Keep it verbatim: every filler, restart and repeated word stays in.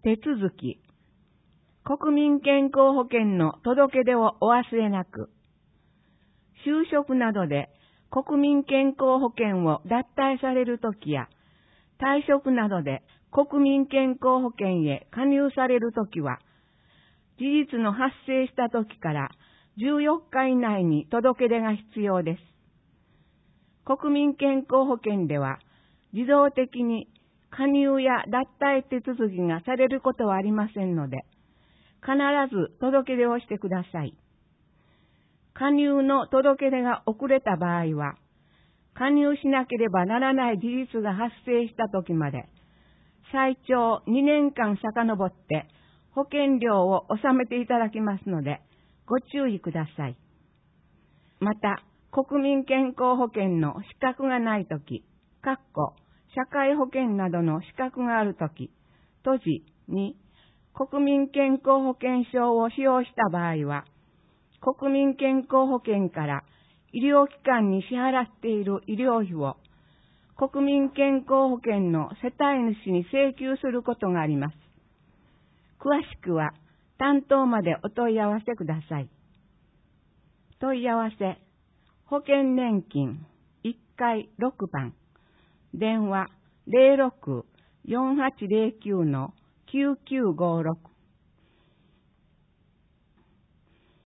手続き。国民健康保険の届け出をお忘れなく。就職などで国民健康保険を脱退されるときや、退職などで国民健康保険へ加入されるときは、事実の発生したときからじゅうよっか以内に届け出が必要です。国民健康保険では、自動的に加入や脱退手続きがされることはありませんので、必ず届け出をしてください。加入の届け出が遅れた場合は、加入しなければならない事実が発生したときまで、最長にねんかん遡って保険料を納めていただきますので、ご注意ください。また、国民健康保険の資格がないとき、かっこ社会保険などの資格があるとき、閉じに、国民健康保険証を使用した場合は、国民健康保険から医療機関に支払っている医療費を、国民健康保険の世帯主に請求することがあります。詳しくは、担当までお問い合わせください。問い合わせ、保険年金いっかいろくばん、電話 ゼロろく よんはちゼロきゅう きゅうきゅうごろく